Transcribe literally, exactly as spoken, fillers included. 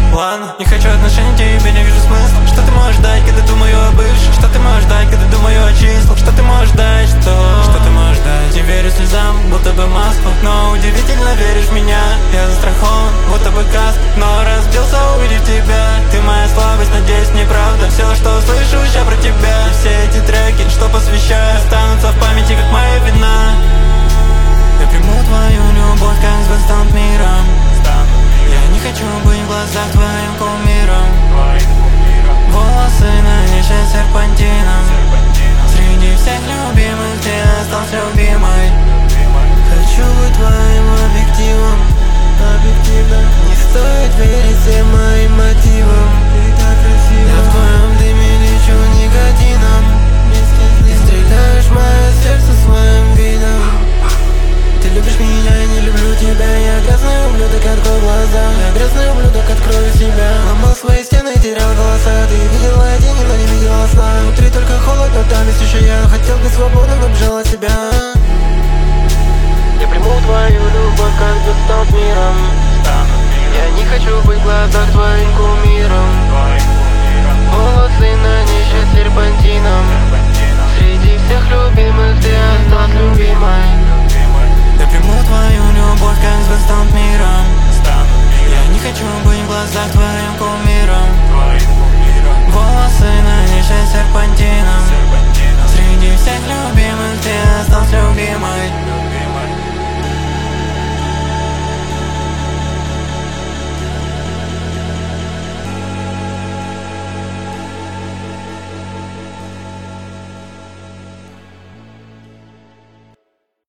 Ладно, не хочу отношений, тебе не вижу смысла. Что ты можешь дать, когда думаю о бывшем? Что ты можешь дать, когда думаю о числах? Что ты можешь дать, что? Что ты можешь дать? Не верю слезам, будто бы масло, но удивительно веришь в меня. Я застрахован, будто бы каск, но разбился, увидев тебя. Ты моя слабость, надеюсь, неправда. Все, что слышу сейчас про тебя, и все эти треки, что посвящаю, останутся в памяти, как моя вина. Я приму твою любовь, как звезд станут миром. Я не хочу быть в глазах твоим кумиром. Волосы на нече серпантином. Среди всех любимых ты остался любимой. Хочу быть твоим объективом. Объективно не стоит верить всем моим мотивам. Ты так красива. Я в твоем дыме лечу никотином. Ты стреляешь в мое сердце своим видом. Ты любишь меня, я не люблю тебя. Я грязный ублюдок, открой глаза. Я грязный ублюдок, открою себя. Ломал свои стены, терял голоса. Ты видела деньги, но не видела сна. Внутри только холод, но там есть еще я. Хотел быть свободным, но бежал от себя. Я приму твою любовь, как звезд станут миром. Я не хочу быть в глазах твоим кумиром. Волосы на нече серпантином.